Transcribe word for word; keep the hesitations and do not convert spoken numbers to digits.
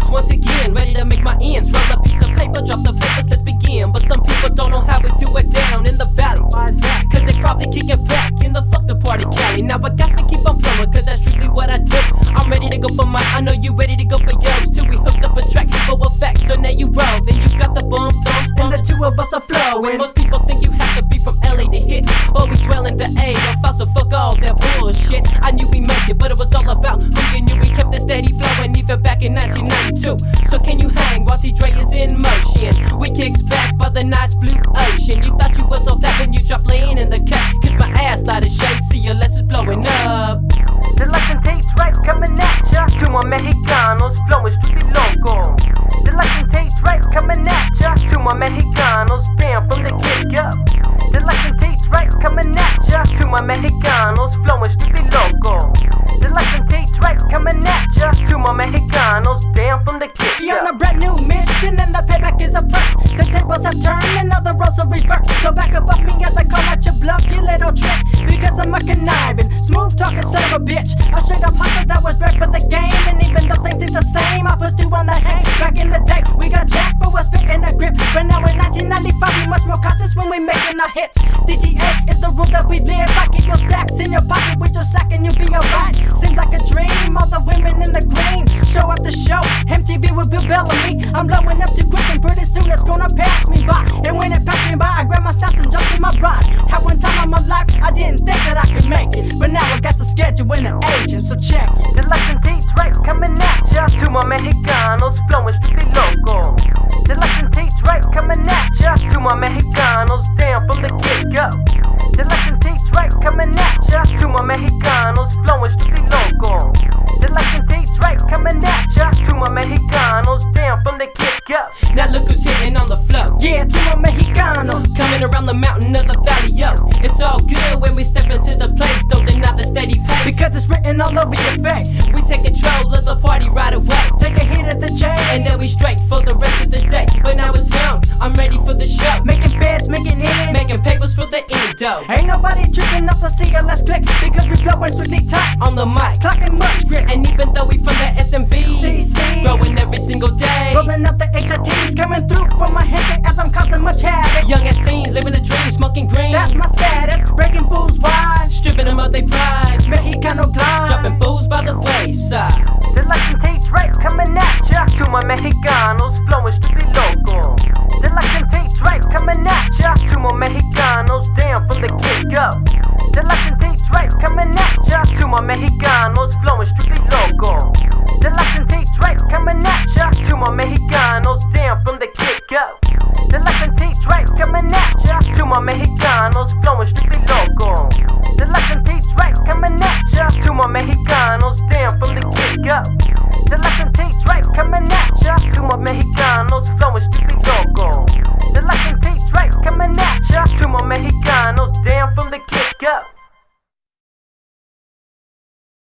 loose once again, ready to make my ends. Roll a piece of paper, drop the papers, let's begin. But some people don't know how we do it down in the valley. Why is that? Cause they probably kick it back in the fuck the party Cali. Now I got to keep on flowing, cause that's strictly what I do. I'm ready to go for mine, I know you ready to go for yours too. We hooked up a track for a fact, so now you roll. Then you got the bump, stomp, and the two of us are flowing. Most people think you have to be from L A to hit, but we dwell in the A. Don't fall, so fuck all that bullshit. I knew we made it, but it was all about who you knew. We kept it steady flowing even back in nineteen ninety-two. So can you hang while T-Dre is in motion? We kicks back by the nice blue ocean. You thought you was all that when you dropped laying in the cut. Kiss my ass, light a shade, see your legs is blowing up. The lesson takes right coming at ya. To my Mexicanos, flowing strictly local. The lesson takes right coming at ya. To my Mexicanos, bam from the get-go. The lesson takes right coming at ya. To my Mexicanos, flowing strictly local. The lesson takes right coming at ya. To my Mexicanos, damn from the get-go. Be on a brand new mission and the payback is a first. The tables have turned and now the roles are reversed. So back above me as I call out your bluff, you little trick. Because I'm a conniving, smooth talking son of a bitch. A straight up hustle that was bred for the game. And even though things is the same, I put two on the hang. Back in the day, we got jacked for a spit in a grip. But now in nineteen ninety-five, we much more cautious when we making our hits. D T A is the rule that we live by. Keep your stacks in your pocket with your sack and you'll be alright. Seems like a dream, all the women in the green. Show after show, M T V with Bill Bellamy. I'm blowing up too quick and pretty soon it's gonna pass me by. And when it passed me by, I grab my snaps and jump in my ride. How one time in my life, I didn't think that I could make it. But now I got the schedule and the agent, so check it. The lesson takes right coming at ya. To my Mexicanos, flowing strictly local. The lesson takes right coming at ya. To my Mexicanos, damn from the get-go. The lesson takes right coming at ya. To my Mexicanos, flowing strictly local. The lesson takes right coming at ya. To my Mexicanos, damn from the get-go. Now look who's hitting on the flow. Yeah, to my Mexicanos. Coming around the mountain of the valley, yo. It's all good when we step into the place. Don't deny the steady pace, Because it's written all over your face. we take control of the party right away. Take a hit at the chain, And then we straight for the rest of the day. But now it's on, I'm ready for the show. making feds, making ends. Making papers for the endo. Ain't nobody tripping off the C L S click. Because we flowing strictly tight. On the mic, Clocking much grip. and even though we from the S M V, C C. growing every single day. Rolling up the H I Ts, coming through for my head as I'm causing much havoc. Young as teens, living the dream, smoking green, That's my status, breaking fools wide. stripping them of their pride.